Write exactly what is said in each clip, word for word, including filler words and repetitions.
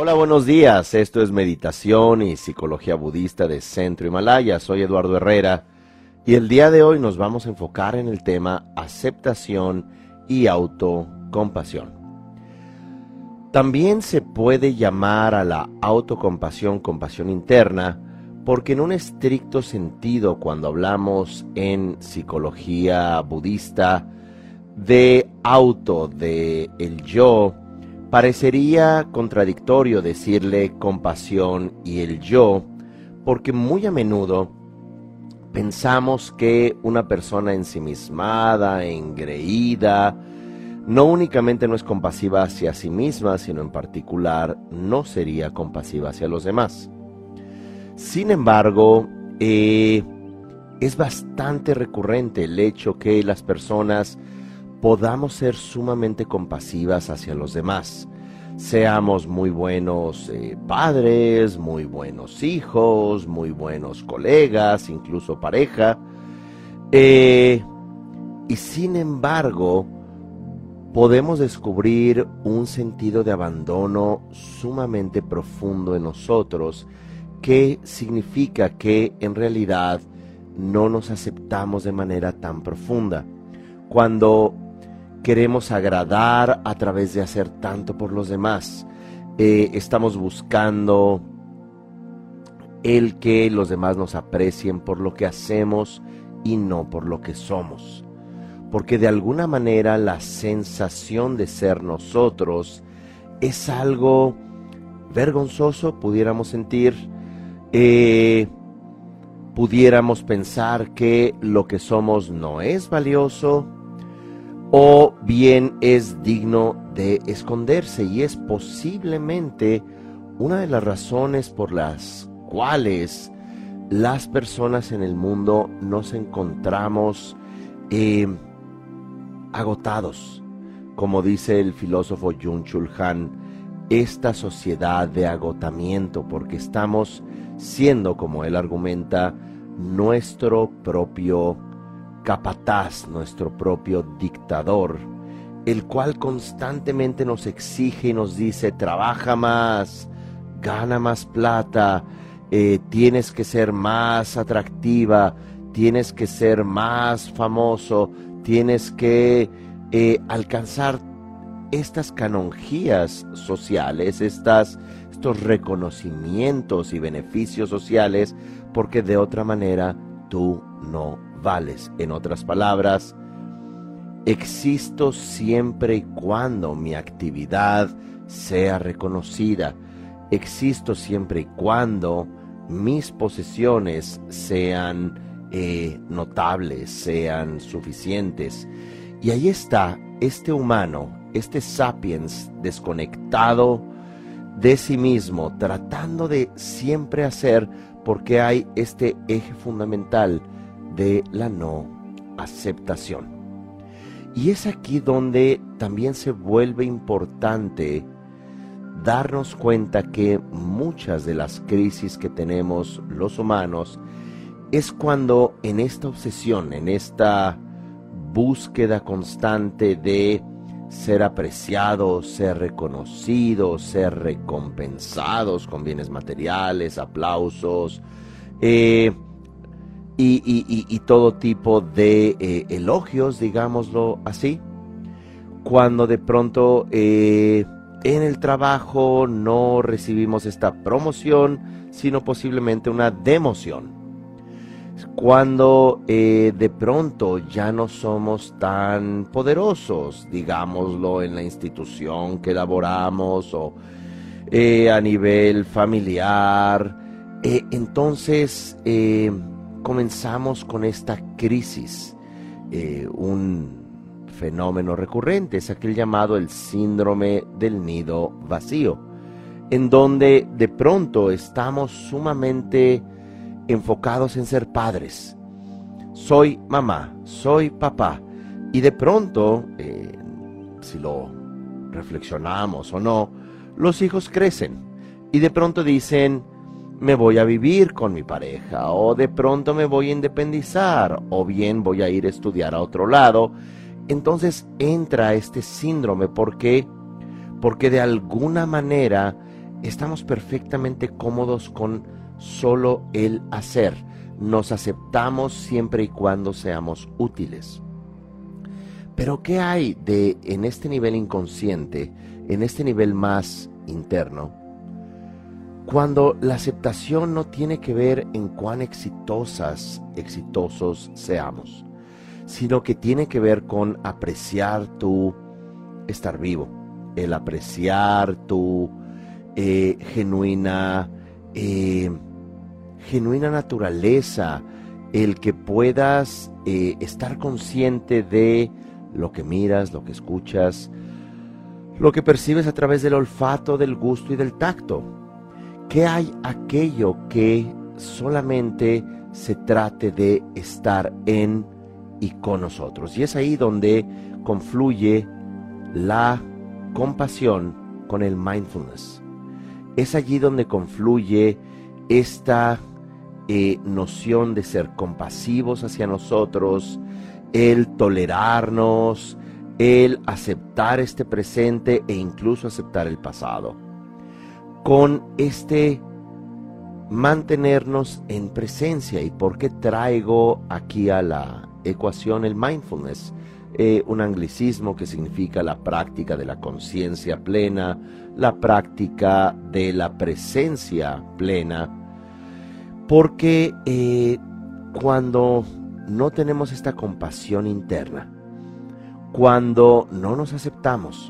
Hola, buenos días. Esto es Meditación y Psicología Budista de Centro Himalaya. Soy Eduardo Herrera y el día de hoy nos vamos a enfocar en el tema aceptación y autocompasión. También se puede llamar a la autocompasión compasión interna, porque en un estricto sentido, cuando hablamos en psicología budista de auto, de el yo, parecería contradictorio decirle compasión y el yo, porque muy a menudo pensamos que una persona ensimismada, engreída, no únicamente no es compasiva hacia sí misma, sino en particular no sería compasiva hacia los demás. Sin embargo, eh, es bastante recurrente el hecho que las personas podamos ser sumamente compasivas hacia los demás. Seamos muy buenos eh, padres, muy buenos hijos, muy buenos colegas, incluso pareja. Eh, y sin embargo, podemos descubrir un sentido de abandono sumamente profundo en nosotros, que significa que en realidad no nos aceptamos de manera tan profunda. Cuando queremos agradar a través de hacer tanto por los demás, eh, estamos buscando el que los demás nos aprecien por lo que hacemos y no por lo que somos. Porque de alguna manera la sensación de ser nosotros es algo vergonzoso, pudiéramos sentir, eh, pudiéramos pensar que lo que somos no es valioso, o bien es digno de esconderse, y es posiblemente una de las razones por las cuales las personas en el mundo nos encontramos eh, agotados. Como dice el filósofo Byung-Chul Han, esta sociedad de agotamiento, porque estamos siendo, como él argumenta, nuestro propio capataz, nuestro propio dictador, el cual constantemente nos exige y nos dice: trabaja más, gana más plata, eh, tienes que ser más atractiva, tienes que ser más famoso, tienes que eh, alcanzar estas canonjías sociales, estas, estos reconocimientos y beneficios sociales, porque de otra manera tú no vales. En otras palabras, existo siempre y cuando mi actividad sea reconocida. Existo siempre y cuando mis posesiones sean eh, notables, sean suficientes. Y ahí está este humano, este sapiens desconectado de sí mismo, tratando de siempre hacer, porque hay este eje fundamental de la no aceptación. Y es aquí donde también se vuelve importante darnos cuenta que muchas de las crisis que tenemos los humanos es cuando en esta obsesión, en esta búsqueda constante de ser apreciados, ser reconocidos, ser recompensados con bienes materiales, aplausos, eh, Y, y, y, y todo tipo de eh, elogios, digámoslo así, cuando de pronto eh, en el trabajo no recibimos esta promoción, sino posiblemente una democión, cuando eh, de pronto ya no somos tan poderosos, digámoslo, en la institución que laboramos o eh, a nivel familiar, eh, entonces eh, comenzamos con esta crisis. Eh, un fenómeno recurrente es aquel llamado el síndrome del nido vacío, en donde de pronto estamos sumamente enfocados en ser padres. Soy mamá, soy papá, y de pronto, eh, si lo reflexionamos o no, los hijos crecen y de pronto dicen: me voy a vivir con mi pareja, o de pronto me voy a independizar, o bien voy a ir a estudiar a otro lado. Entonces entra este síndrome. ¿Por qué? Porque de alguna manera estamos perfectamente cómodos con solo el hacer. Nos aceptamos siempre y cuando seamos útiles. Pero ¿qué hay de en este nivel inconsciente, en este nivel más interno, cuando la aceptación no tiene que ver en cuán exitosas, exitosos seamos, sino que tiene que ver con apreciar tu estar vivo, el apreciar tu eh, genuina, eh, genuina naturaleza, el que puedas eh, estar consciente de lo que miras, lo que escuchas, lo que percibes a través del olfato, del gusto y del tacto. ¿Qué hay aquello que solamente se trate de estar en y con nosotros? Y es ahí donde confluye la compasión con el mindfulness. Es allí donde confluye esta eh, noción de ser compasivos hacia nosotros, el tolerarnos, el aceptar este presente e incluso aceptar el pasado. Con este mantenernos en presencia. ¿Y por qué traigo aquí a la ecuación el mindfulness? Eh, un anglicismo que significa la práctica de la conciencia plena, la práctica de la presencia plena, porque eh, cuando no tenemos esta compasión interna, cuando no nos aceptamos,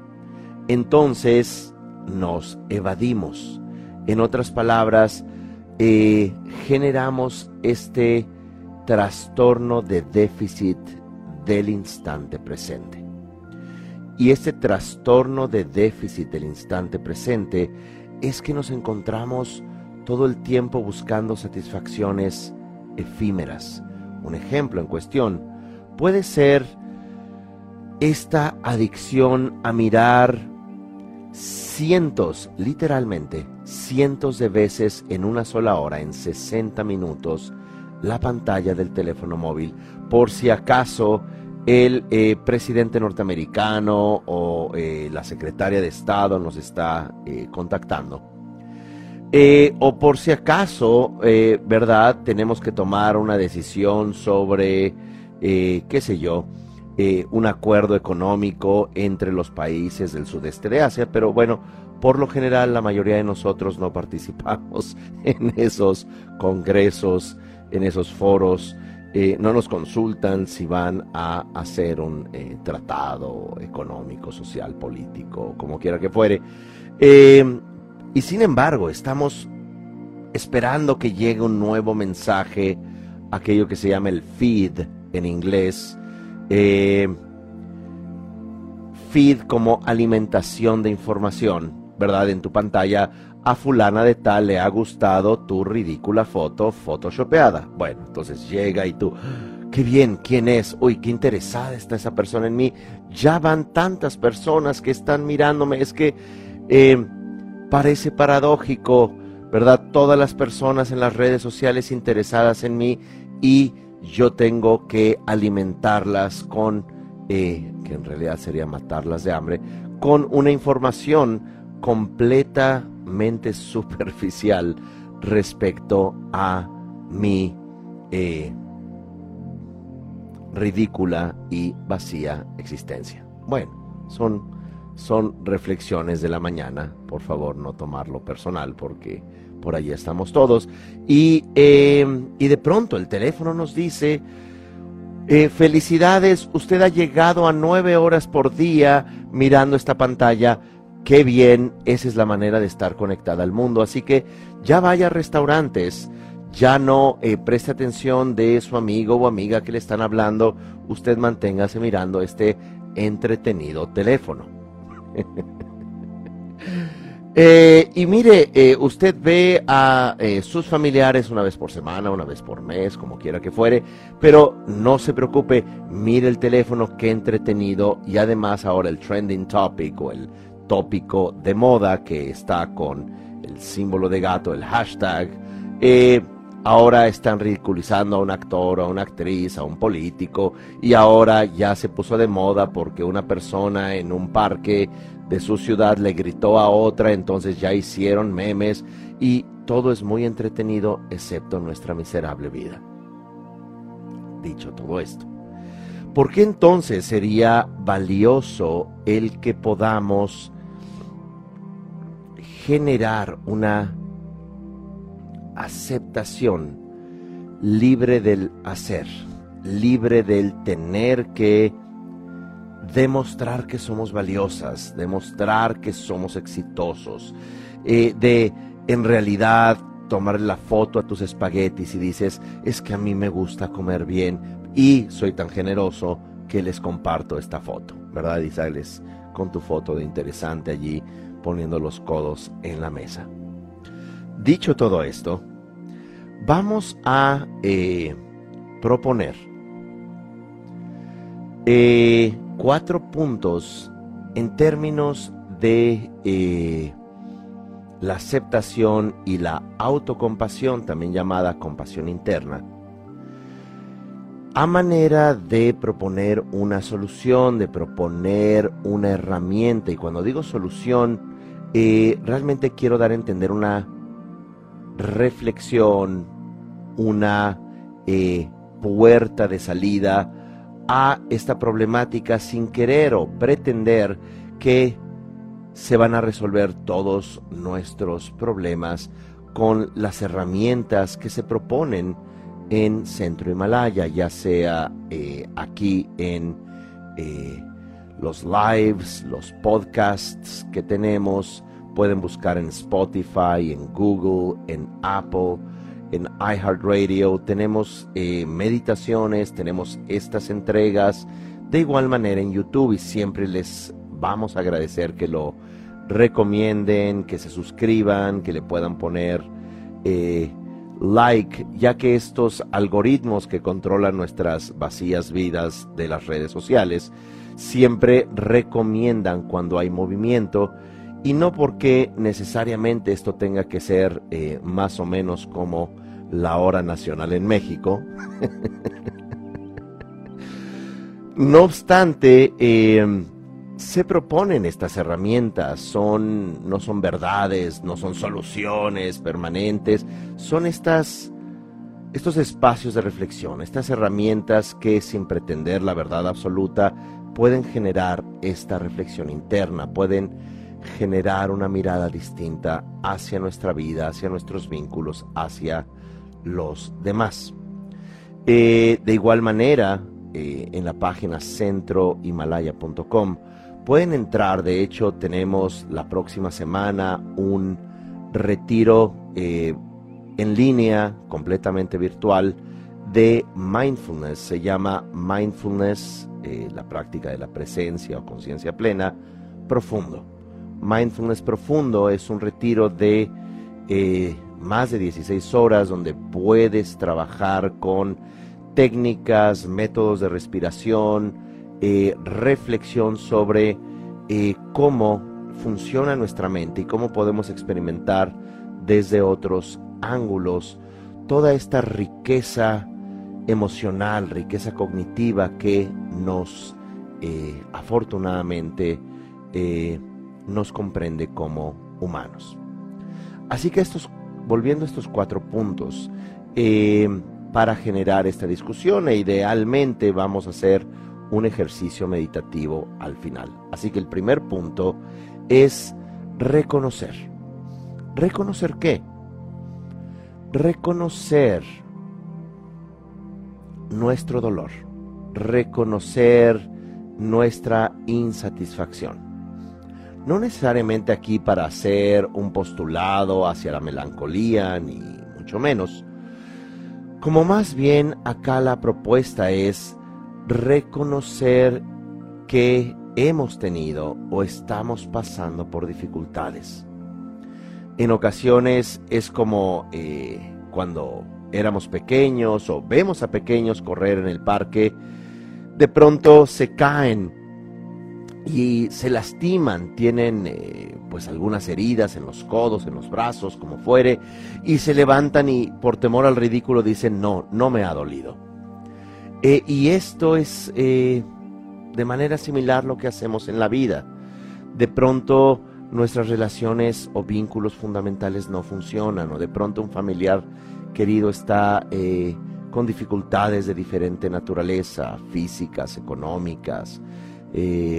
entonces nos evadimos. En otras palabras, eh, generamos este trastorno de déficit del instante presente. Y este trastorno de déficit del instante presente es que nos encontramos todo el tiempo buscando satisfacciones efímeras. Un ejemplo en cuestión puede ser esta adicción a mirar cientos, literalmente, cientos de veces en una sola hora, en sesenta minutos, la pantalla del teléfono móvil, por si acaso el eh, presidente norteamericano o eh, la secretaria de Estado nos está eh, contactando. Eh, o por si acaso, eh, ¿verdad? Tenemos que tomar una decisión sobre, eh, qué sé yo, eh, un acuerdo económico entre los países del sudeste de Asia, pero bueno, por lo general la mayoría de nosotros no participamos en esos congresos, en esos foros, eh, no nos consultan si van a hacer un eh, tratado económico, social, político, como quiera que fuere. Eh, y sin embargo, estamos esperando que llegue un nuevo mensaje, aquello que se llama el feed en inglés, eh, feed como alimentación de información, ¿verdad? En tu pantalla, a fulana de tal le ha gustado tu ridícula foto photoshopeada. Bueno, entonces llega y tú, qué bien, ¿quién es? Uy, qué interesada está esa persona en mí. Ya van tantas personas que están mirándome. Es que eh, parece paradójico, ¿verdad? Todas las personas en las redes sociales interesadas en mí y yo tengo que alimentarlas con, eh, que en realidad sería matarlas de hambre, con una información completamente superficial respecto a mi eh, ridícula y vacía existencia. Bueno, son, son reflexiones de la mañana, por favor no tomarlo personal porque por allí estamos todos. Y, eh, y de pronto el teléfono nos dice, eh, felicidades, usted ha llegado a nueve horas por día mirando esta pantalla. Qué bien, esa es la manera de estar conectada al mundo. Así que ya vaya a restaurantes, ya no eh, preste atención de su amigo o amiga que le están hablando. Usted manténgase mirando este entretenido teléfono. eh, y mire, eh, usted ve a eh, sus familiares una vez por semana, una vez por mes, como quiera que fuere, pero no se preocupe, mire el teléfono, qué entretenido. Y además ahora el trending topic o el tópico de moda que está con el símbolo de gato, el hashtag, eh, ahora están ridiculizando a un actor, a una actriz, a un político, y ahora ya se puso de moda porque una persona en un parque de su ciudad le gritó a otra, entonces ya hicieron memes y todo es muy entretenido excepto nuestra miserable vida. Dicho todo esto, ¿por qué entonces sería valioso el que podamos generar una aceptación libre del hacer, libre del tener que demostrar que somos valiosas, demostrar que somos exitosos, eh, de en realidad tomar la foto a tus espaguetis y dices, es que a mí me gusta comer bien y soy tan generoso que les comparto esta foto, ¿verdad? Y sales con tu foto de interesante allí poniendo los codos en la mesa. Dicho todo esto, vamos a eh, proponer eh, cuatro puntos en términos de eh, la aceptación y la autocompasión, también llamada compasión interna, a manera de proponer una solución, de proponer una herramienta. Y cuando digo solución, eh, realmente quiero dar a entender una reflexión, una eh, puerta de salida a esta problemática sin querer o pretender que se van a resolver todos nuestros problemas con las herramientas que se proponen en Centro Himalaya, ya sea eh, aquí en eh, los lives, los podcasts que tenemos. Pueden buscar en Spotify, en Google, en Apple, en iHeartRadio. Tenemos eh, meditaciones, tenemos estas entregas de igual manera en YouTube, y siempre les vamos a agradecer que lo recomienden, que se suscriban, que le puedan poner eh, like, ya que estos algoritmos que controlan nuestras vacías vidas de las redes sociales siempre recomiendan cuando hay movimiento, y no porque necesariamente esto tenga que ser eh, más o menos como la hora nacional en México. No obstante, eh, se proponen estas herramientas, son, no son verdades, no son soluciones permanentes, son estas, estos espacios de reflexión, estas herramientas que sin pretender la verdad absoluta pueden generar esta reflexión interna, pueden generar una mirada distinta hacia nuestra vida, hacia nuestros vínculos, hacia los demás. Eh, de igual manera, eh, en la página centro himalaya punto com pueden entrar. De hecho, tenemos la próxima semana un retiro eh, en línea, completamente virtual, de mindfulness. Se llama Mindfulness, eh, la práctica de la presencia o conciencia plena, profundo. Mindfulness Profundo es un retiro de eh, más de dieciséis horas donde puedes trabajar con técnicas, métodos de respiración, eh, reflexión sobre eh, cómo funciona nuestra mente y cómo podemos experimentar desde otros ángulos toda esta riqueza emocional, riqueza cognitiva que nos eh, afortunadamente eh, nos comprende como humanos. Así que estos, volviendo a estos cuatro puntos, eh, para generar esta discusión, e idealmente vamos a hacer un ejercicio meditativo al final. Así que el primer punto es reconocer. ¿Reconocer qué? Reconocer nuestro dolor, reconocer nuestra insatisfacción. No necesariamente aquí para hacer un postulado hacia la melancolía, ni mucho menos. Como más bien acá la propuesta es reconocer que hemos tenido o estamos pasando por dificultades. En ocasiones es como eh, cuando éramos pequeños o vemos a pequeños correr en el parque, de pronto se caen y se lastiman, tienen eh, pues algunas heridas en los codos, en los brazos, como fuere, y se levantan y por temor al ridículo dicen, no, no me ha dolido. Eh, y esto es eh, de manera similar lo que hacemos en la vida. de pronto nuestras relaciones o vínculos fundamentales no funcionan, o de pronto un familiar querido está eh, con dificultades de diferente naturaleza, físicas, económicas, eh,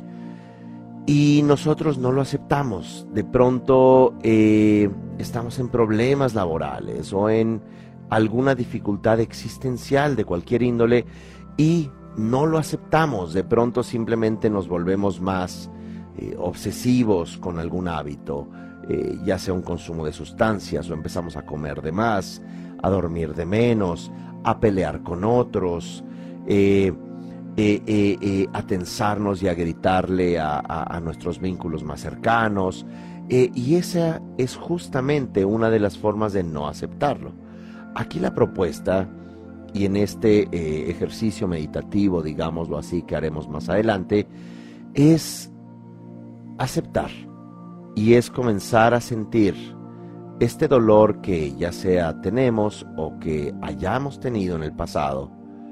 y nosotros no lo aceptamos. De pronto eh, estamos en problemas laborales o en alguna dificultad existencial de cualquier índole y no lo aceptamos. De pronto simplemente nos volvemos más eh, obsesivos con algún hábito, eh, ya sea un consumo de sustancias, o empezamos a comer de más, a dormir de menos, a pelear con otros, eh, eh, eh, eh, a tensarnos y a gritarle a, a, a nuestros vínculos más cercanos, eh, y esa es justamente una de las formas de no aceptarlo. Aquí la propuesta, y en este eh, ejercicio meditativo, digámoslo así, que haremos más adelante, es aceptar, y es comenzar a sentir este dolor que ya sea tenemos o que hayamos tenido en el pasado,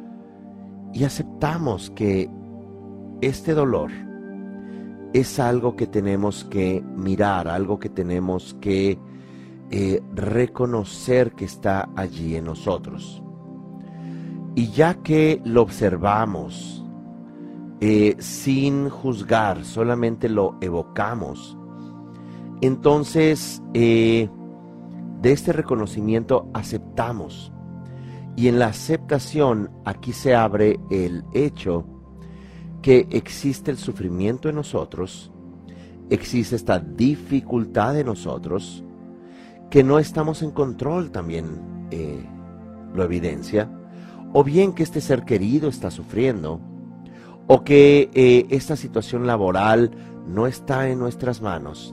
y aceptamos que este dolor es algo que tenemos que mirar, algo que tenemos que eh, reconocer que está allí en nosotros. Y ya que lo observamos eh, sin juzgar, solamente lo evocamos, entonces eh, de este reconocimiento aceptamos. Y en la aceptación aquí se abre el hecho que existe el sufrimiento en nosotros, existe esta dificultad en nosotros, que no estamos en control también eh, lo evidencia, o bien que este ser querido está sufriendo, o que eh, esta situación laboral no está en nuestras manos.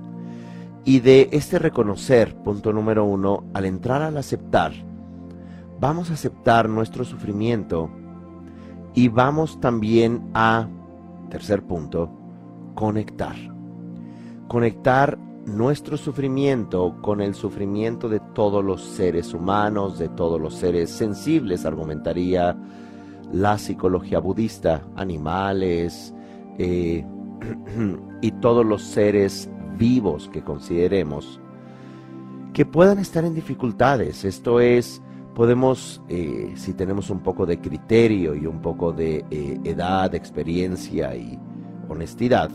Y de este reconocer, punto número uno, al entrar al aceptar, vamos a aceptar nuestro sufrimiento y vamos también a, tercer punto, conectar. Conectar nuestro sufrimiento con el sufrimiento de todos los seres humanos, de todos los seres sensibles, argumentaría la psicología budista, animales eh, y todos los seres vivos que consideremos que puedan estar en dificultades. Esto es, podemos, eh, si tenemos un poco de criterio y un poco de eh, edad, experiencia y honestidad,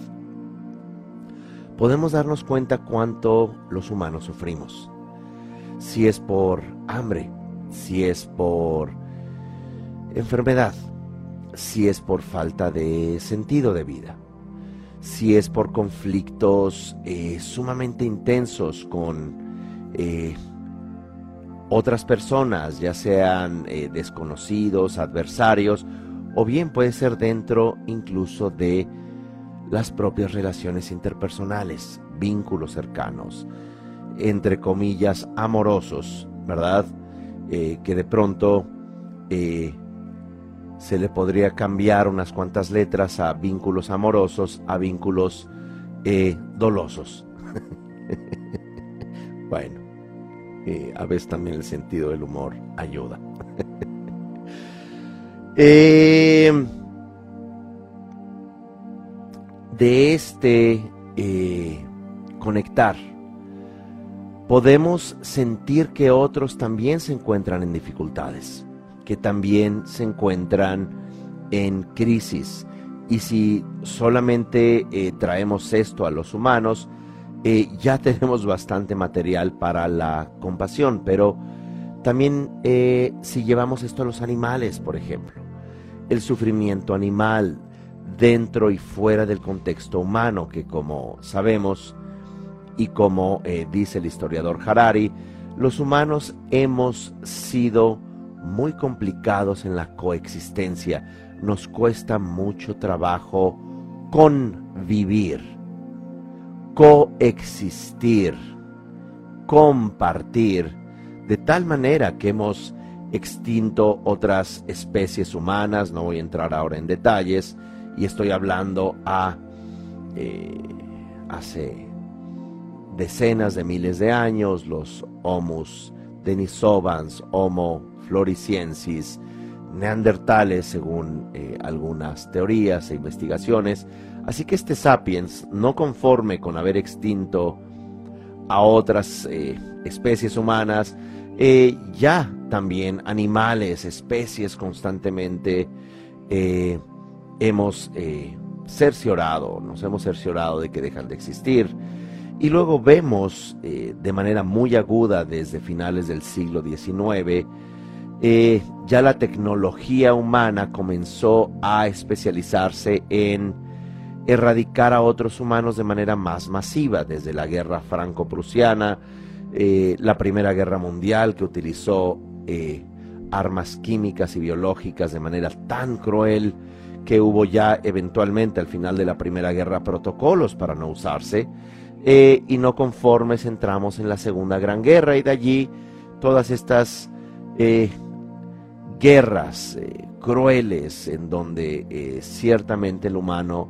podemos darnos cuenta cuánto los humanos sufrimos. Si es por hambre, si es por enfermedad, si es por falta de sentido de vida, si es por conflictos eh, sumamente intensos con eh, otras personas, ya sean eh, desconocidos, adversarios, o bien puede ser dentro incluso de las propias relaciones interpersonales, vínculos cercanos, entre comillas, amorosos, ¿verdad? Eh, que de pronto eh, se le podría cambiar unas cuantas letras a vínculos amorosos, a vínculos eh, dolosos. Bueno, eh, a veces también el sentido del humor ayuda. eh, de este eh, conectar, podemos sentir que otros también se encuentran en dificultades, que también se encuentran en crisis. Y si solamente eh, traemos esto a los humanos, eh, ya tenemos bastante material para la compasión, pero también eh, si llevamos esto a los animales, por ejemplo, el sufrimiento animal dentro y fuera del contexto humano, que como sabemos y como eh, dice el historiador Harari, los humanos hemos sido muy complicados en la coexistencia. Nos cuesta mucho trabajo convivir, coexistir, compartir, de tal manera que hemos extinto otras especies humanas. No voy a entrar ahora en detalles, y estoy hablando a eh, hace decenas de miles de años, los Homus denisovans, Homo floresiensis, neandertales, según eh, algunas teorías e investigaciones, Así que este sapiens, no conforme con haber extinto a otras eh, especies humanas, eh, ya también animales, especies constantemente eh, hemos eh, cerciorado, nos hemos cerciorado de que dejan de existir. Y luego vemos eh, de manera muy aguda desde finales del siglo diecinueve, eh, ya la tecnología humana comenzó a especializarse en erradicar a otros humanos de manera más masiva, desde la guerra franco-prusiana, eh, la Primera Guerra Mundial, que utilizó eh, armas químicas y biológicas de manera tan cruel que hubo ya eventualmente al final de la Primera Guerra protocolos para no usarse, eh, y no conformes entramos en la Segunda Gran Guerra, y de allí todas estas eh, guerras eh, crueles en donde eh, ciertamente el humano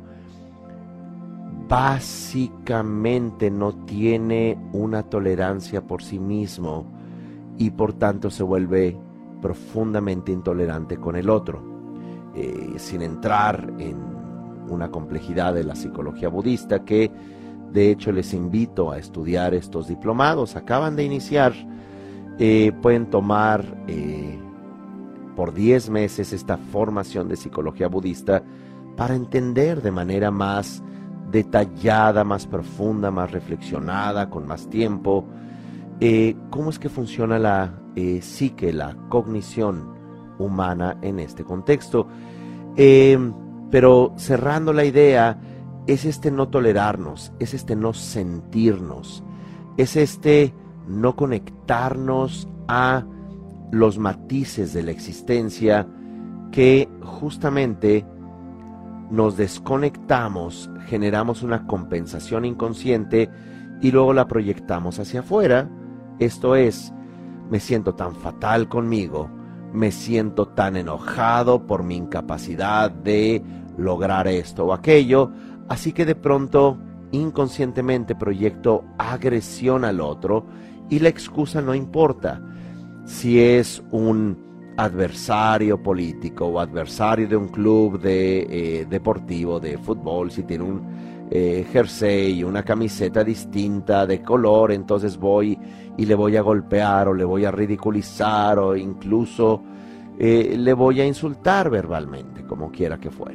básicamente no tiene una tolerancia por sí mismo y por tanto se vuelve profundamente intolerante con el otro. Eh, sin entrar en una complejidad de la psicología budista, que de hecho les invito a estudiar estos diplomados, acaban de iniciar, eh, pueden tomar eh, por diez meses esta formación de psicología budista para entender de manera más detallada, más profunda, más reflexionada, con más tiempo, eh, cómo es que funciona la eh, psique, la cognición humana en este contexto. Eh, pero cerrando la idea, es este no tolerarnos, es este no sentirnos, es este no conectarnos a los matices de la existencia que justamente nos desconectamos, generamos una compensación inconsciente y luego la proyectamos hacia afuera. Esto es, me siento tan fatal conmigo, me siento tan enojado por mi incapacidad de lograr esto o aquello, así que de pronto inconscientemente proyecto agresión al otro y la excusa no importa. Si es un adversario político o adversario de un club de, eh, deportivo de fútbol, si tiene un eh, jersey, una camiseta distinta de color, entonces voy y le voy a golpear o le voy a ridiculizar o incluso eh, le voy a insultar verbalmente, como quiera que fuere.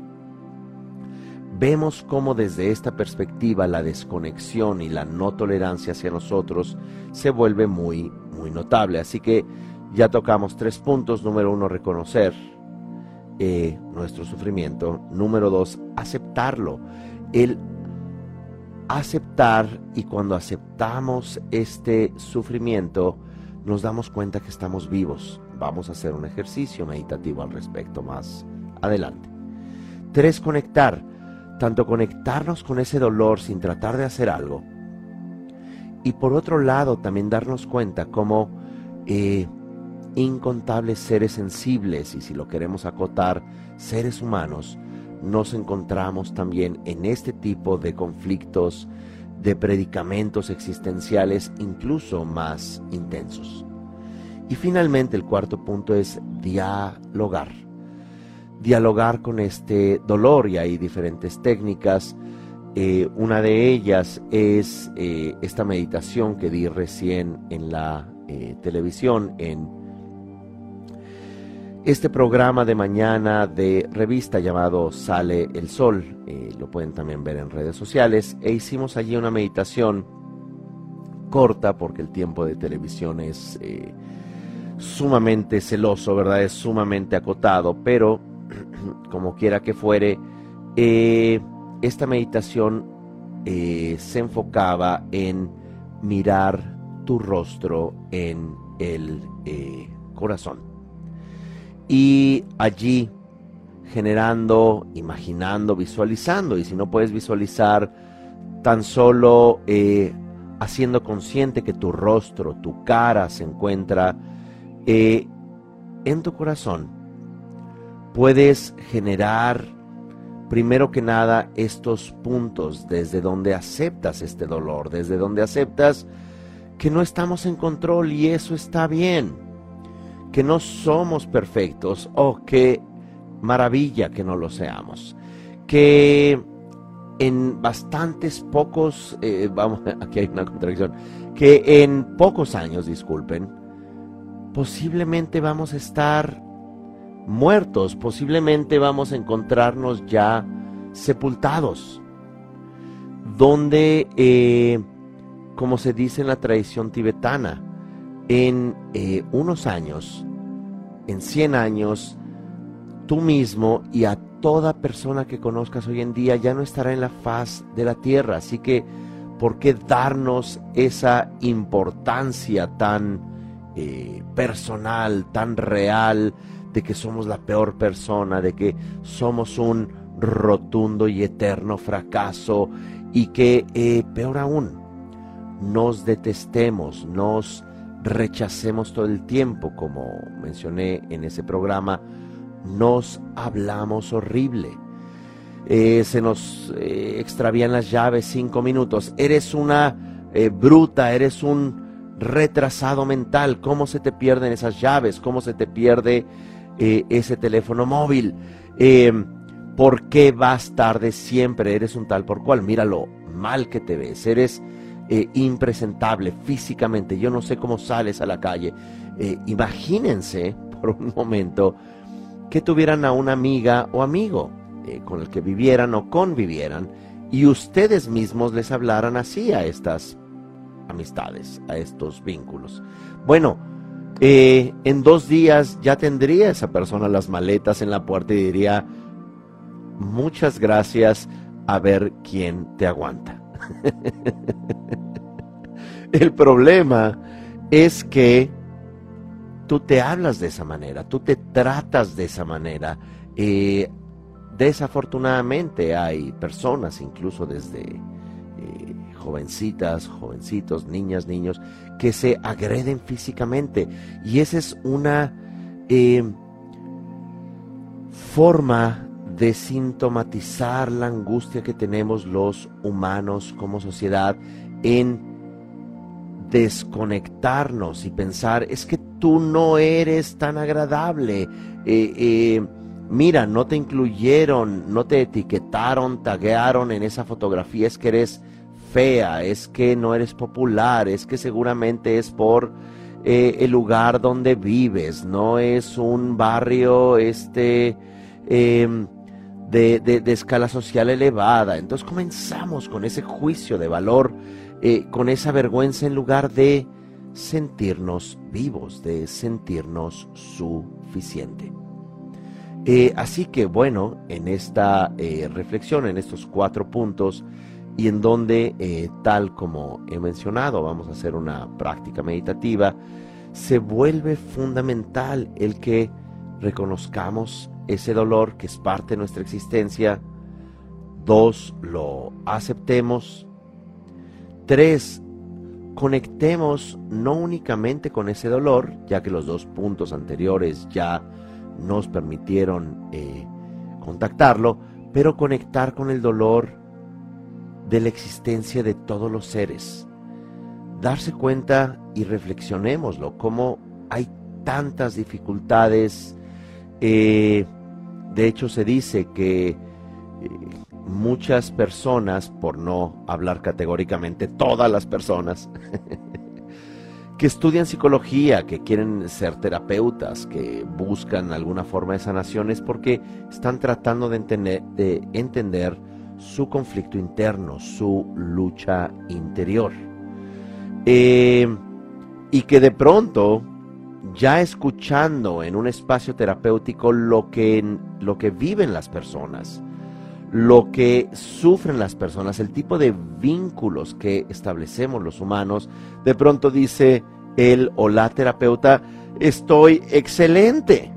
Vemos cómo desde esta perspectiva la desconexión y la no tolerancia hacia nosotros se vuelve muy, muy notable. Así que ya tocamos tres puntos. Número uno, reconocer eh, nuestro sufrimiento. Número dos, aceptarlo. El aceptar, y cuando aceptamos este sufrimiento, nos damos cuenta que estamos vivos. Vamos a hacer un ejercicio meditativo al respecto más adelante. Tres, conectar. Tanto conectarnos con ese dolor sin tratar de hacer algo. Y por otro lado, también darnos cuenta cómo eh, incontables seres sensibles, y si lo queremos acotar, seres humanos, nos encontramos también en este tipo de conflictos, de predicamentos existenciales incluso más intensos. Y finalmente el cuarto punto es dialogar. Dialogar con este dolor, y hay diferentes técnicas. Eh, una de ellas es eh, esta meditación que di recién en la eh, televisión, en este programa de mañana de revista llamado Sale el Sol. Eh, lo pueden también ver en redes sociales, e hicimos allí una meditación corta porque el tiempo de televisión es eh, sumamente celoso, ¿verdad? Es sumamente acotado, pero como quiera que fuere, eh, esta meditación eh, se enfocaba en mirar tu rostro en el eh, corazón. Y allí generando, imaginando, visualizando, y si no puedes visualizar, tan solo eh, haciendo consciente que tu rostro, tu cara se encuentra eh, en tu corazón. Puedes generar, primero que nada, estos puntos desde donde aceptas este dolor, desde donde aceptas que no estamos en control y eso está bien, que no somos perfectos, oh, qué maravilla que no lo seamos, que en bastantes pocos, eh, vamos, aquí hay una contradicción, que en pocos años, disculpen, posiblemente vamos a estar muertos, posiblemente vamos a encontrarnos ya sepultados, donde, eh, como se dice en la tradición tibetana, en eh, unos años, en cien años, tú mismo y a toda persona que conozcas hoy en día ya no estará en la faz de la tierra. Así que, ¿por qué darnos esa importancia tan eh, personal, tan real, de que somos la peor persona, de que somos un rotundo y eterno fracaso y que, eh, peor aún, nos detestemos, nos rechacemos todo el tiempo, como mencioné en ese programa, nos hablamos horrible, eh, se nos eh, extravían las llaves cinco minutos, eres una eh, bruta, eres un retrasado mental, cómo se te pierden esas llaves, cómo se te pierde eh, ese teléfono móvil, eh, ¿por qué vas tarde siempre? Eres un tal por cual, mira lo mal que te ves, eres Eh, impresentable físicamente, yo no sé cómo sales a la calle. Eh, imagínense por un momento que tuvieran a una amiga o amigo eh, con el que vivieran o convivieran y ustedes mismos les hablaran así a estas amistades, a estos vínculos. Bueno, eh, en dos días ya tendría esa persona las maletas en la puerta y diría: muchas gracias, a ver quién te aguanta. El problema es que tú te hablas de esa manera, tú te tratas de esa manera. Eh, desafortunadamente hay personas, incluso desde eh, jovencitas, jovencitos, niñas, niños, que se agreden físicamente. Y esa es una eh, forma de sintomatizar la angustia que tenemos los humanos como sociedad en desconectarnos y pensar: es que tú no eres tan agradable, eh, eh, mira, no te incluyeron, no te etiquetaron, taguearon en esa fotografía, es que eres fea, es que no eres popular, es que seguramente es por eh, el lugar donde vives, no es un barrio este eh, de, de, de escala social elevada. Entonces comenzamos con ese juicio de valor, eh, con esa vergüenza, en lugar de sentirnos vivos, de sentirnos suficiente. Eh, así que bueno, en esta eh, reflexión, en estos cuatro puntos, y en donde, eh, tal como he mencionado, vamos a hacer una práctica meditativa, se vuelve fundamental el que reconozcamos ese dolor que es parte de nuestra existencia. Dos, lo aceptemos. Tres, conectemos no únicamente con ese dolor, ya que los dos puntos anteriores ya nos permitieron eh, contactarlo, pero conectar con el dolor de la existencia de todos los seres. Darse cuenta y reflexionémoslo, cómo hay tantas dificultades. Eh, de hecho, se dice que eh, muchas personas, por no hablar categóricamente todas las personas, que estudian psicología, que quieren ser terapeutas, que buscan alguna forma de sanación, es porque están tratando de entender, de entender su conflicto interno, su lucha interior. Eh, y que de pronto, ya escuchando en un espacio terapéutico lo que, lo que viven las personas, lo que sufren las personas, el tipo de vínculos que establecemos los humanos, de pronto dice él o la terapeuta: estoy excelente.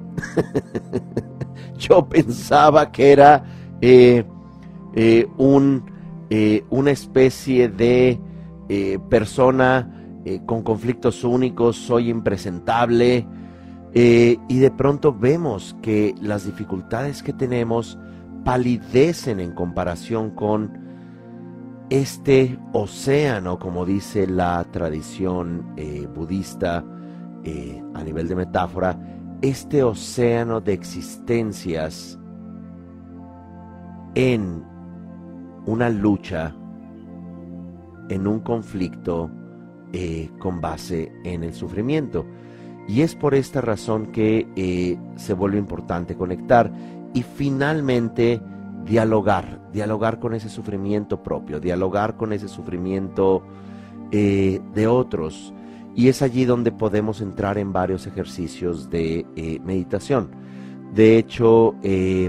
Yo pensaba que era eh, eh, un, eh, una especie de eh, persona eh, con conflictos únicos, soy impresentable, eh, y de pronto vemos que las dificultades que tenemos palidecen en comparación con este océano, como dice la tradición eh, budista, eh, a nivel de metáfora, este océano de existencias en una lucha, en un conflicto eh, con base en el sufrimiento. Y es por esta razón que eh, se vuelve importante conectar y finalmente dialogar, dialogar con ese sufrimiento propio, dialogar con ese sufrimiento eh, de otros. Y es allí donde podemos entrar en varios ejercicios de eh, meditación. De hecho, eh,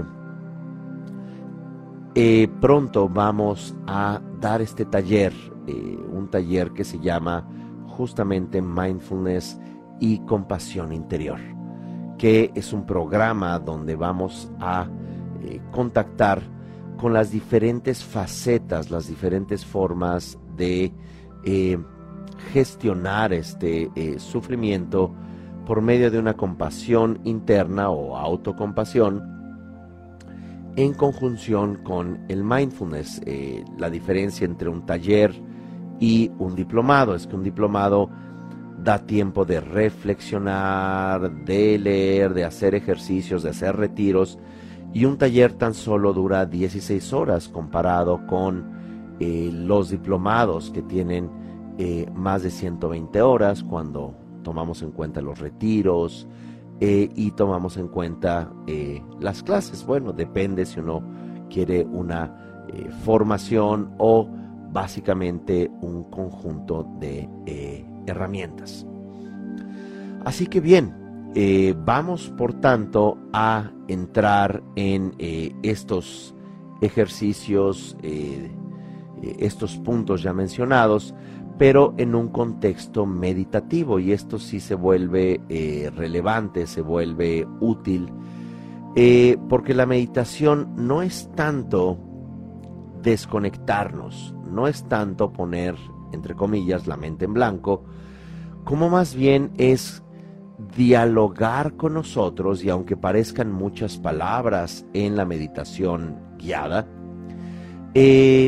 eh, pronto vamos a dar este taller, eh, un taller que se llama justamente Mindfulness y Compasión Interior, que es un programa donde vamos a eh, contactar con las diferentes facetas, las diferentes formas de eh, gestionar este eh, sufrimiento por medio de una compasión interna o autocompasión en conjunción con el mindfulness. Eh, la diferencia entre un taller y un diplomado es que un diplomado da tiempo de reflexionar, de leer, de hacer ejercicios, de hacer retiros, y un taller tan solo dura dieciséis horas comparado con eh, los diplomados que tienen eh, más de ciento veinte horas cuando tomamos en cuenta los retiros eh, y tomamos en cuenta eh, las clases. Bueno, depende si uno quiere una eh, formación o básicamente un conjunto de eh, herramientas. Así que bien, eh, vamos por tanto a entrar en eh, estos ejercicios, eh, estos puntos ya mencionados, pero en un contexto meditativo, y esto sí se vuelve eh, relevante, se vuelve útil, eh, porque la meditación no es tanto desconectarnos, no es tanto poner, entre comillas, la mente en blanco, como más bien es dialogar con nosotros. Y aunque parezcan muchas palabras en la meditación guiada, eh,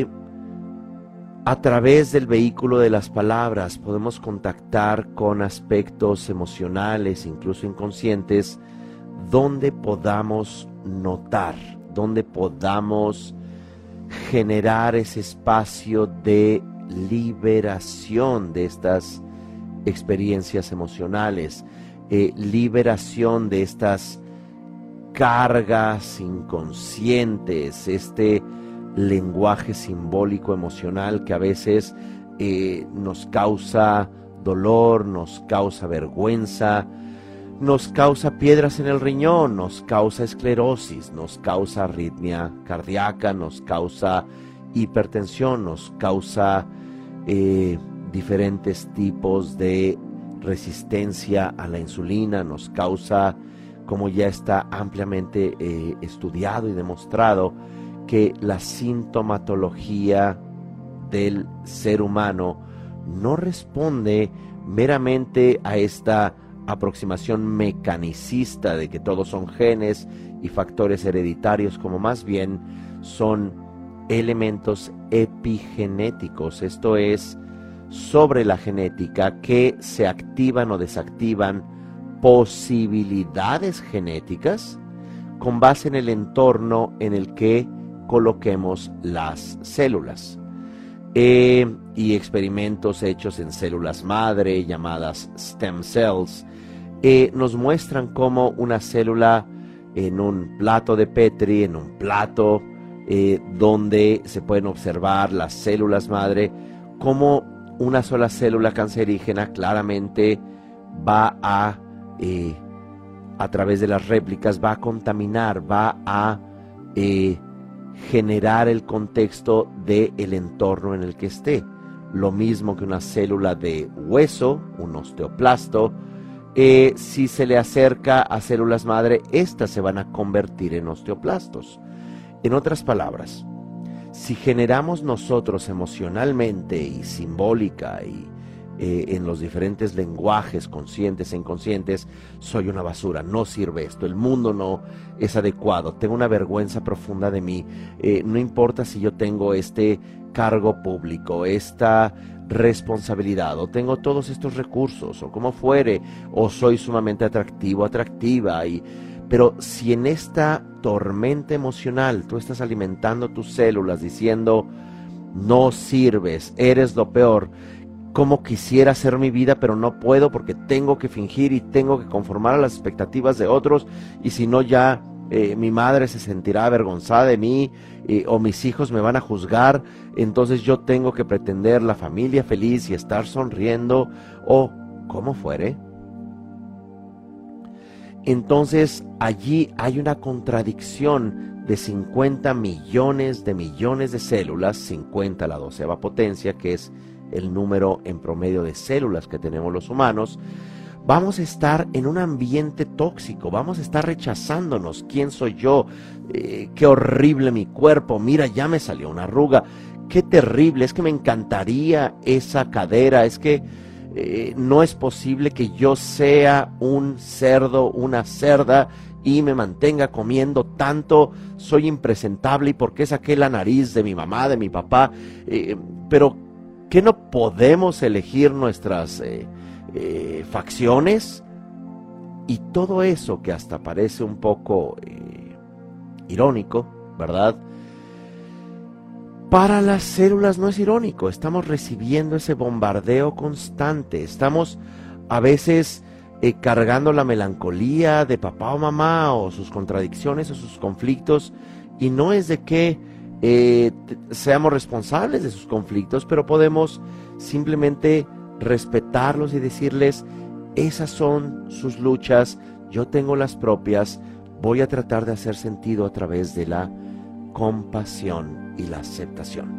a través del vehículo de las palabras podemos contactar con aspectos emocionales, incluso inconscientes, donde podamos notar, donde podamos generar ese espacio de liberación de estas experiencias emocionales, eh, liberación de estas cargas inconscientes, este lenguaje simbólico emocional que a veces eh, nos causa dolor, nos causa vergüenza, nos causa piedras en el riñón, nos causa esclerosis, nos causa arritmia cardíaca, nos causa hipertensión, nos causa eh, diferentes tipos de resistencia a la insulina, nos causa, como ya está ampliamente eh, estudiado y demostrado, que la sintomatología del ser humano no responde meramente a esta aproximación mecanicista de que todos son genes y factores hereditarios, como más bien son elementos epigenéticos, esto es, sobre la genética, que se activan o desactivan posibilidades genéticas con base en el entorno en el que coloquemos las células. Eh, y experimentos hechos en células madre, llamadas stem cells, eh, nos muestran cómo una célula en un plato de Petri, en un plato eh, donde se pueden observar las células madre, cómo una sola célula cancerígena claramente va a, eh, a través de las réplicas, va a contaminar, va a eh, generar el contexto del entorno en el que esté. Lo mismo que una célula de hueso, un osteoplasto, eh, si se le acerca a células madre, estas se van a convertir en osteoplastos. En otras palabras, si generamos nosotros emocionalmente y simbólica y eh, en los diferentes lenguajes conscientes e inconscientes, soy una basura, no sirve esto, el mundo no es adecuado, tengo una vergüenza profunda de mí, eh, no importa si yo tengo este cargo público, esta responsabilidad, o tengo todos estos recursos, o como fuere, o soy sumamente atractivo, atractiva, y Pero si en esta tormenta emocional tú estás alimentando tus células diciendo, no sirves, eres lo peor, cómo quisiera hacer mi vida, pero no puedo porque tengo que fingir y tengo que conformar a las expectativas de otros, y si no ya eh, mi madre se sentirá avergonzada de mí, eh, o mis hijos me van a juzgar, entonces yo tengo que pretender la familia feliz y estar sonriendo, o como fuere. Entonces allí hay una contradicción de cincuenta millones de millones de células, cincuenta a la doceava potencia, que es el número en promedio de células que tenemos los humanos. Vamos a estar en un ambiente tóxico, vamos a estar rechazándonos. ¿Quién soy yo? Eh, qué horrible mi cuerpo, mira, ya me salió una arruga, qué terrible, es que me encantaría esa cadera, es que eh, no es posible que yo sea un cerdo, una cerda y me mantenga comiendo tanto, soy impresentable, y por qué saqué la nariz de mi mamá, de mi papá, eh, pero ¿qué no podemos elegir nuestras eh, eh, facciones? Y todo eso que hasta parece un poco eh, irónico, ¿verdad? Para las células no es irónico, estamos recibiendo ese bombardeo constante, estamos a veces eh, cargando la melancolía de papá o mamá, o sus contradicciones o sus conflictos, y no es de que eh, seamos responsables de sus conflictos, pero podemos simplemente respetarlos y decirles, esas son sus luchas, yo tengo las propias, voy a tratar de hacer sentido a través de la compasión y la aceptación.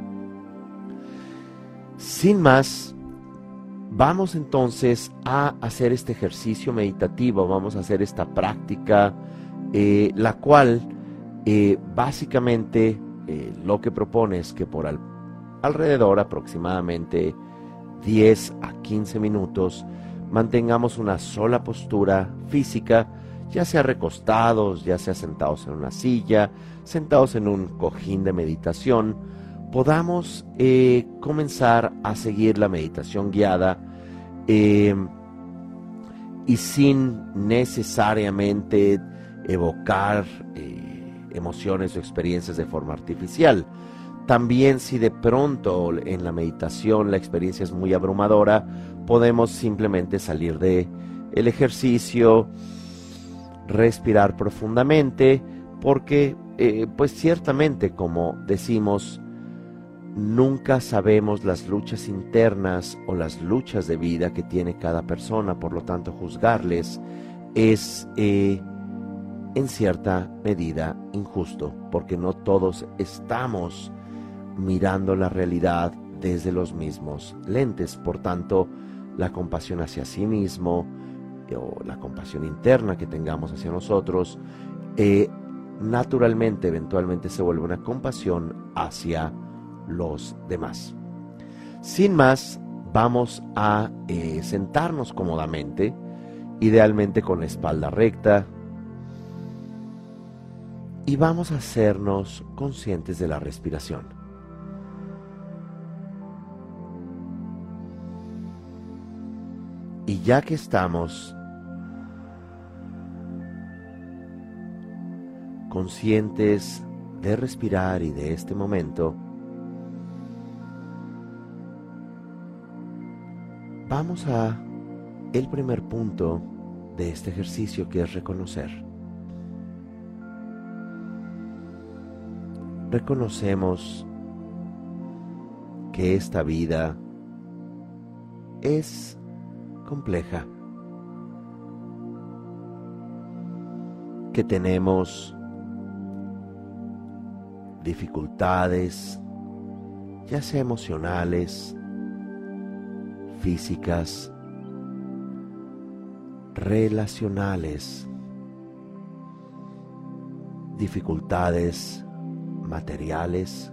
Sin más, vamos entonces a hacer este ejercicio meditativo, vamos a hacer esta práctica, eh, la cual eh, básicamente eh, lo que propone es que por al, alrededor aproximadamente diez a quince minutos mantengamos una sola postura física, ya sea recostados, ya sea sentados en una silla, sentados en un cojín de meditación, podamos eh, comenzar a seguir la meditación guiada eh, y sin necesariamente evocar eh, emociones o experiencias de forma artificial. También, si de pronto en la meditación la experiencia es muy abrumadora, podemos simplemente salir de el ejercicio, respirar profundamente, porque eh, pues ciertamente, como decimos, nunca sabemos las luchas internas o las luchas de vida que tiene cada persona, por lo tanto juzgarles es eh, en cierta medida injusto, porque no todos estamos mirando la realidad desde los mismos lentes. Por tanto, la compasión hacia sí mismo, o la compasión interna que tengamos hacia nosotros, eh, naturalmente, eventualmente se vuelve una compasión hacia los demás. Sin más, vamos a eh, sentarnos cómodamente, idealmente con la espalda recta, y vamos a hacernos conscientes de la respiración. Y ya que estamos conscientes de respirar y de este momento, vamos a el primer punto de este ejercicio, que es reconocer. Reconocemos que esta vida es compleja, que tenemos dificultades, ya sea emocionales, físicas, relacionales, dificultades materiales,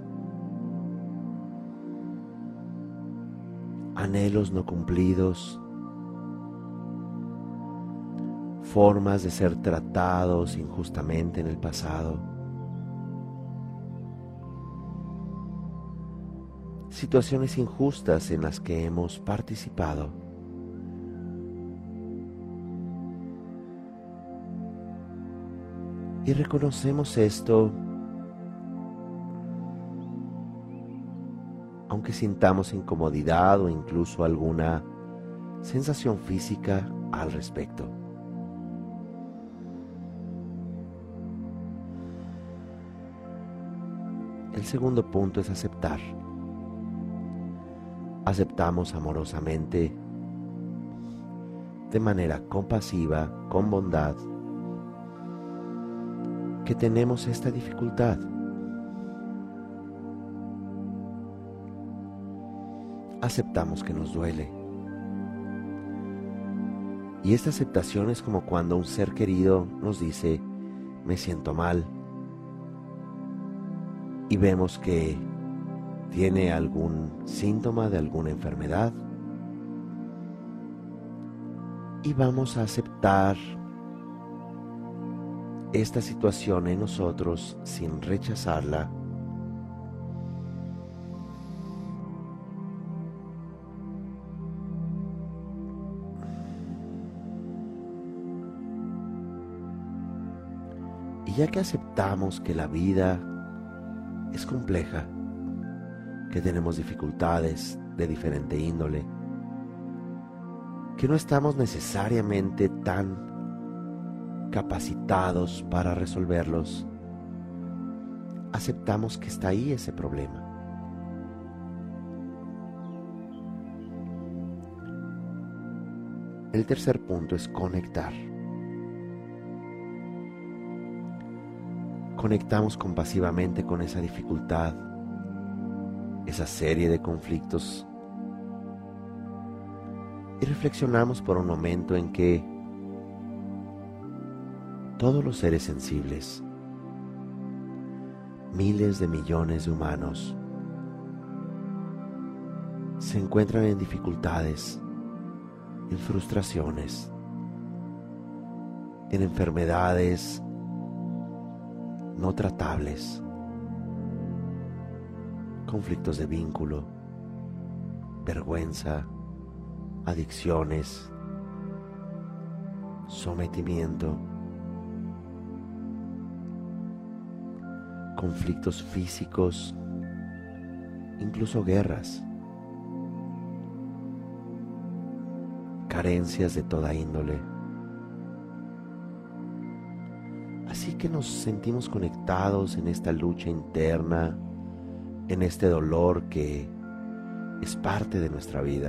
anhelos no cumplidos, formas de ser tratados injustamente en el pasado, situaciones injustas en las que hemos participado. Y reconocemos esto, aunque sintamos incomodidad o incluso alguna sensación física al respecto. El segundo punto es aceptar. Aceptamos amorosamente, de manera compasiva, con bondad, que tenemos esta dificultad. Aceptamos que nos duele. Y esta aceptación es como cuando un ser querido nos dice, me siento mal, y vemos que tiene algún síntoma de alguna enfermedad, y vamos a aceptar esta situación en nosotros sin rechazarla. Y ya que aceptamos que la vida es compleja, que tenemos dificultades de diferente índole, que no estamos necesariamente tan capacitados para resolverlos, aceptamos que está ahí ese problema. El tercer punto es conectar. Conectamos compasivamente con esa dificultad, esa serie de conflictos, y reflexionamos por un momento en que todos los seres sensibles, miles de millones de humanos, se encuentran en dificultades, en frustraciones, en enfermedades no tratables, conflictos de vínculo, vergüenza, adicciones, sometimiento, conflictos físicos, incluso guerras, carencias de toda índole. Así que nos sentimos conectados en esta lucha interna, en este dolor que es parte de nuestra vida,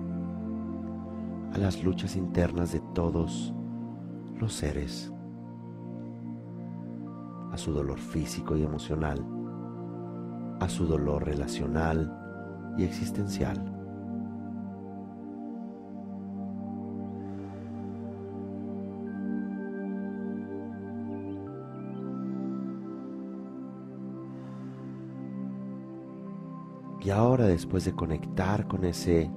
a las luchas internas de todos los seres, a su dolor físico y emocional, a su dolor relacional y existencial. Y ahora, después de conectar con ese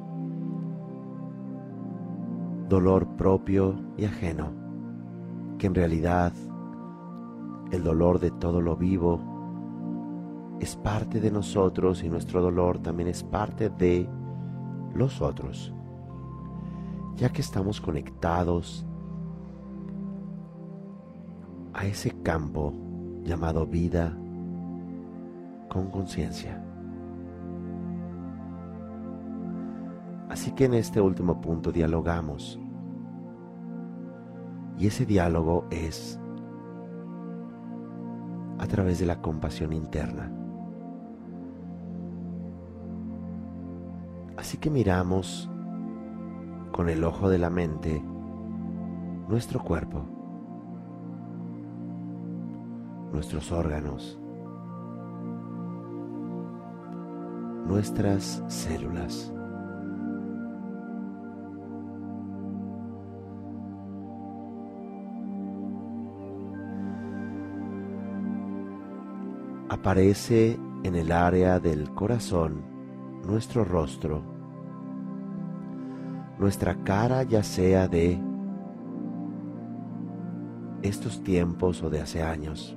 dolor propio y ajeno, que en realidad el dolor de todo lo vivo es parte de nosotros y nuestro dolor también es parte de los otros, ya que estamos conectados a ese campo llamado vida con conciencia. Así que en este último punto dialogamos, y ese diálogo es a través de la compasión interna. Así que miramos con el ojo de la mente nuestro cuerpo, nuestros órganos, nuestras células. Aparece en el área del corazón nuestro rostro, nuestra cara, ya sea de estos tiempos o de hace años.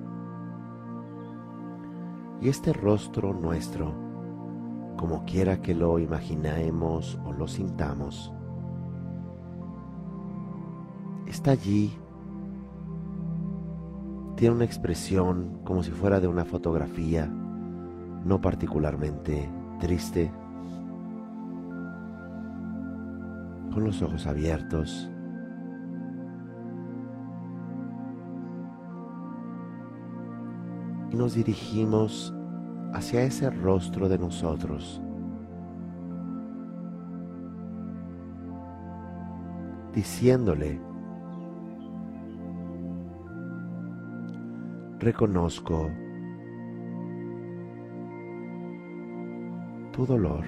Y este rostro nuestro, como quiera que lo imaginemos o lo sintamos, está allí tiene una expresión como si fuera de una fotografía, no particularmente triste, con los ojos abiertos. Y nos dirigimos hacia ese rostro de nosotros, diciéndole: reconozco tu dolor.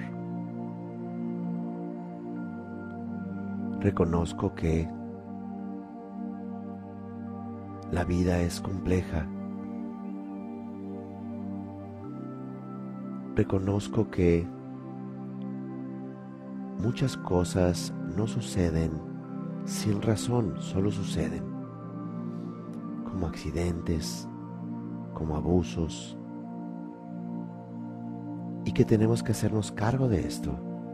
Reconozco que la vida es compleja. Reconozco que muchas cosas no suceden sin razón, solo suceden, como accidentes, como abusos, y que tenemos que hacernos cargo de esto.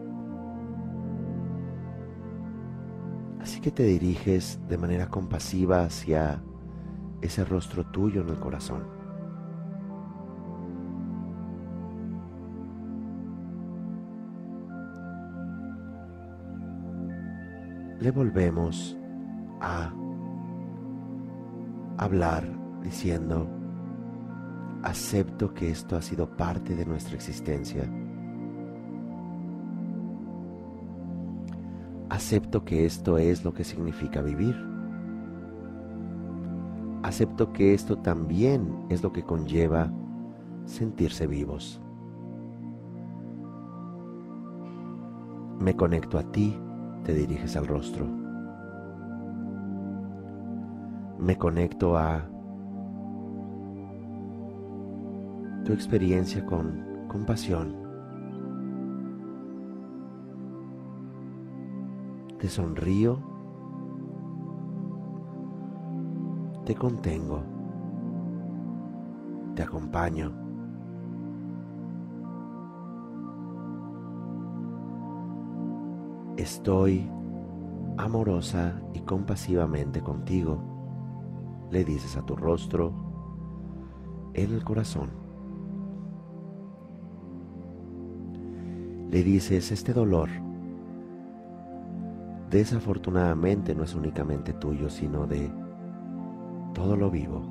Así que te diriges de manera compasiva hacia ese rostro tuyo en el corazón. Le volvemos a hablar diciendo: acepto que esto ha sido parte de nuestra existencia. Acepto que esto es lo que significa vivir. Acepto que esto también es lo que conlleva sentirse vivos. Me conecto a ti, te diriges al rostro. Me conecto a tu experiencia con compasión. Te sonrío, te contengo, te acompaño. Estoy amorosa y compasivamente contigo, le dices a tu rostro, en el corazón. Le dices: este dolor desafortunadamente no es únicamente tuyo, sino de todo lo vivo.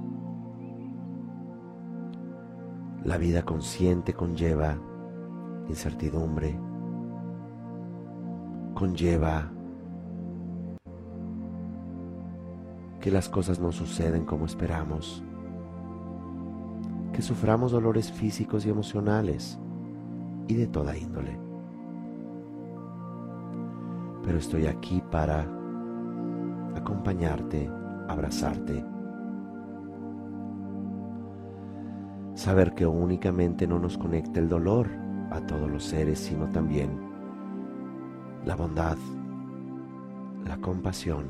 La vida consciente conlleva incertidumbre, conlleva que las cosas no suceden como esperamos, que suframos dolores físicos y emocionales y de toda índole. Pero estoy aquí para acompañarte, abrazarte, saber que únicamente no nos conecta el dolor a todos los seres, sino también la bondad, la compasión,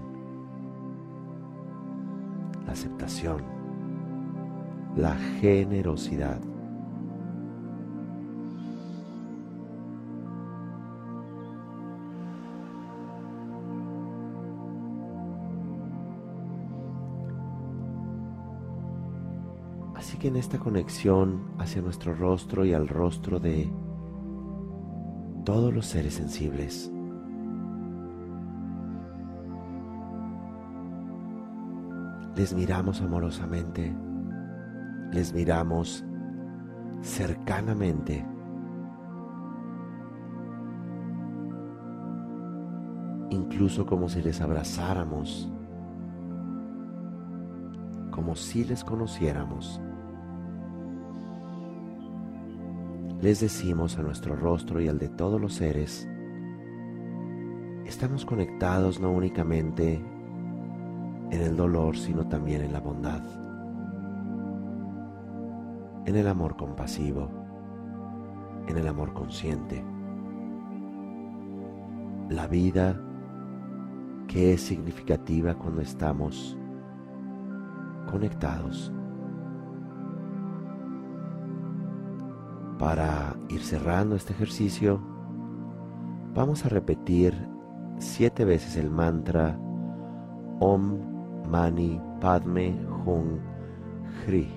la aceptación, la generosidad. Así que en esta conexión hacia nuestro rostro y al rostro de todos los seres sensibles, les miramos amorosamente, les miramos cercanamente, incluso como si les abrazáramos, como si les conociéramos. Les decimos a nuestro rostro y al de todos los seres: estamos conectados no únicamente en el dolor, sino también en la bondad, en el amor compasivo, en el amor consciente. La vida que es significativa cuando estamos conectados. Para ir cerrando este ejercicio, vamos a repetir siete veces el mantra Om Mani Padme Hum Hri.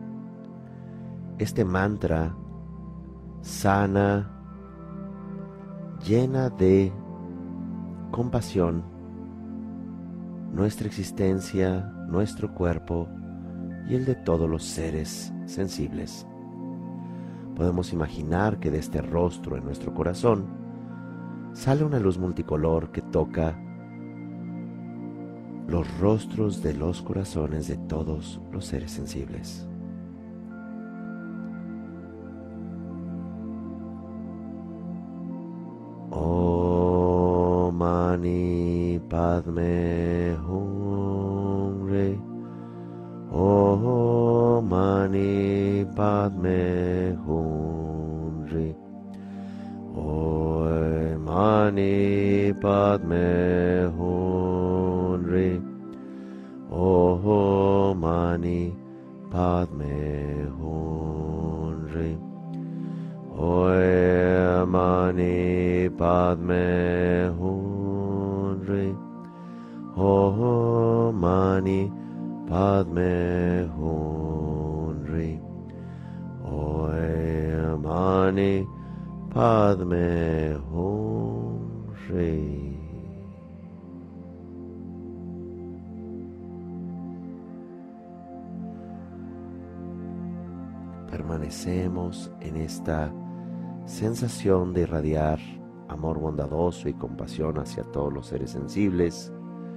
Este mantra sana, llena de compasión nuestra existencia, nuestro cuerpo y el de todos los seres sensibles. Podemos imaginar que de este rostro en nuestro corazón sale una luz multicolor que toca los rostros de los corazones de todos los seres sensibles. Om Mani Padme Hum Re. Om Mani Padme Hum Re. Om Mani Padme Hum Re. Om Mani Padme Hum Re. Om Mani Padme Hum Re. Om Mani Padme Hum Re. Om Mani Padme Hum Re. Permanecemos en esta sensación de irradiar amor bondadoso y compasión hacia todos los seres sensibles.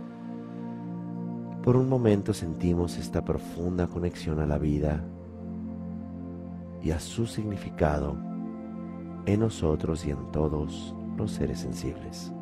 Por un momento sentimos esta profunda conexión a la vida y a su significado en nosotros y en todos los seres sensibles.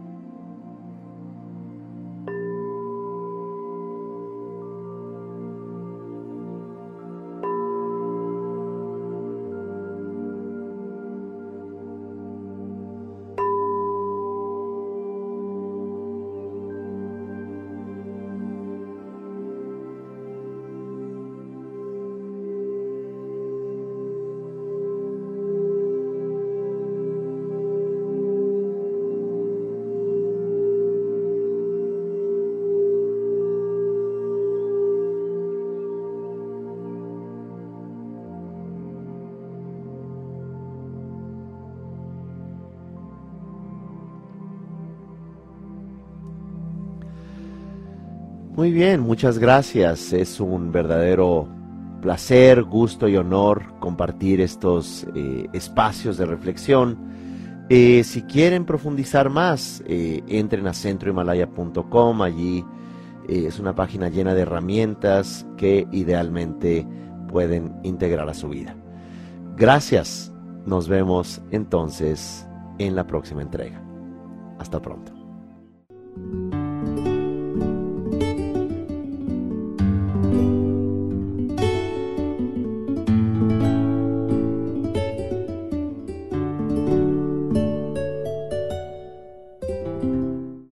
Muy bien, muchas gracias. Es un verdadero placer, gusto y honor compartir estos eh, espacios de reflexión. Eh, si quieren profundizar más, eh, entren a centro himalaya punto com. Allí eh, es una página llena de herramientas que idealmente pueden integrar a su vida. Gracias. Nos vemos entonces en la próxima entrega. Hasta pronto.